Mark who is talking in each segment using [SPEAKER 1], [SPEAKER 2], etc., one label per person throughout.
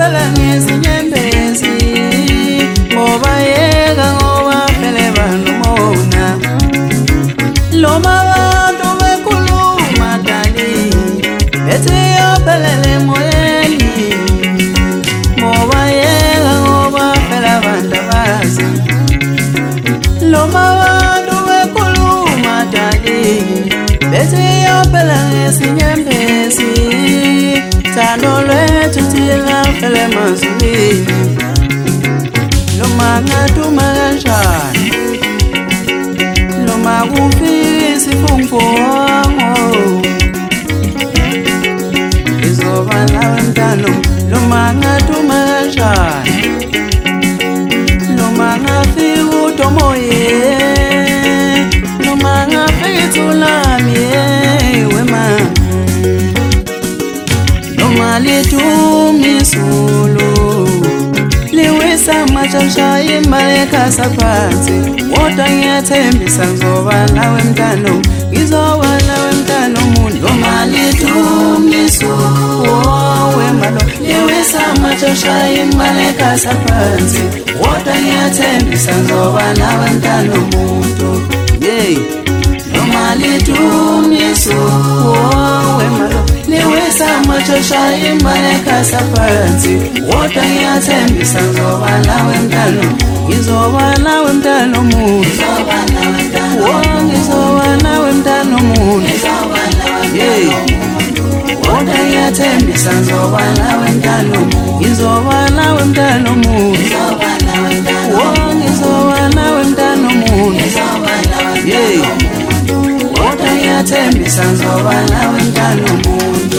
[SPEAKER 1] phela ngezinyembezi ngoba yeka ngoba phela banomona loma abantu bekhuluma dali ethi yaphelele moyeni ngoba yeka ngoba phela abantu abazi loma abantu bekhuluma dali ethi yaphela ngezinyembezi thando lwethu thina phela emazulwini loma ngaduma kanjani loma kufika isifunfongo izoba nawe mntano loma ngaduma kanjani loma ngafika uDomoye loma ngafika iThulami wema loma lidumisulu liwisa amashasha imali ekhasa phansi kodwa ngiyathembisa ngizoba nawe mntano ngizoba nawe mntano umuntu loma lidumisulu wemalo liwisa amashasha imali ekhasa phansi kodwa ngiyathembisa ngizoba nawe mntano umuntu hey loma lidumisulu wemalo liwisa amashasha imali ekhasa phansi kodwa ngiyathembisa ngizoba nawe mntano ngizoba nawe mntano umuntu ngizoba nawe mntano umuntu hey kodwa ngiyathembisa ngizoba nawe mntano ngizoba nawe mntano umuntu ngizoba nawe mntano umuntu hey kodwa ngiyathembisa ngizoba nawe mntano umuntu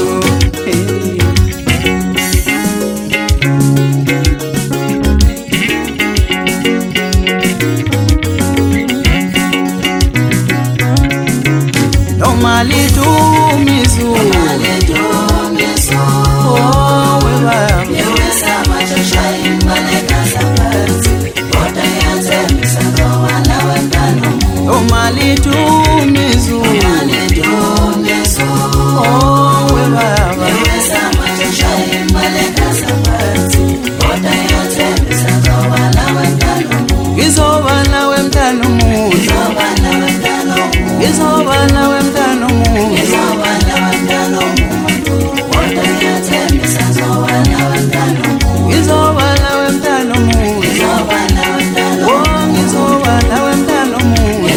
[SPEAKER 1] noma lidumisu ngizoba nawe mntano umuntu ngizoba nawe mntano umuntu ngizoba nawe mntano umuntu ngizoba nawe mntano umuntu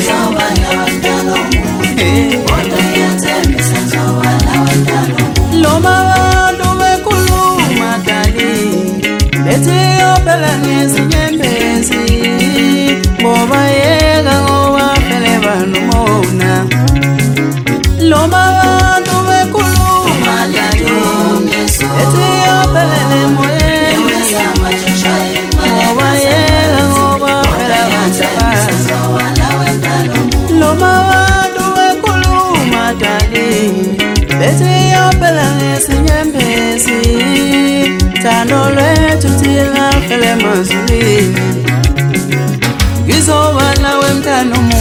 [SPEAKER 1] loma abantu bekhuluma dali ethi yaphela ngezinyembezi ngoba yeka ngoba phela banomona loma abantu bekhuluma dali ethi yaphela moyeni ngoba yeka ngoba phela bantabazi loma abantu bekhuluma dali ethi yaphela ngezinyembezi thando lwethu thina phela emazulwini ngizoba nawe mntano